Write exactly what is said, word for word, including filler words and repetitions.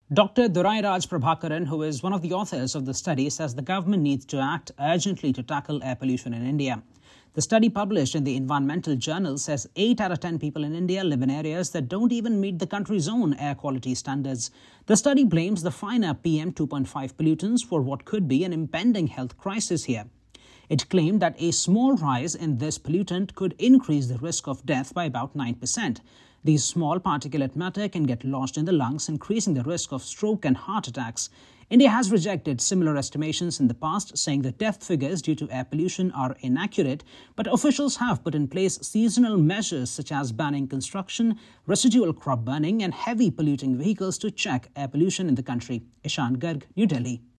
Doctor Durairaj Prabhakaran, who is one of the authors of the study, says the government needs to act urgently to tackle air pollution in India. The study published in the Environmental Journal says eight out of ten people in India live in areas that don't even meet the country's own air quality standards. The study blames the finer P M two point five pollutants for what could be an impending health crisis here. It claimed that a small rise in this pollutant could increase the risk of death by about nine percent. These small particulate matter can get lodged in the lungs, increasing the risk of stroke and heart attacks. India has rejected similar estimations in the past, saying the death figures due to air pollution are inaccurate, but officials have put in place seasonal measures such as banning construction, residual crop burning and heavy polluting vehicles to check air pollution in the country. Ishan Garg, New Delhi.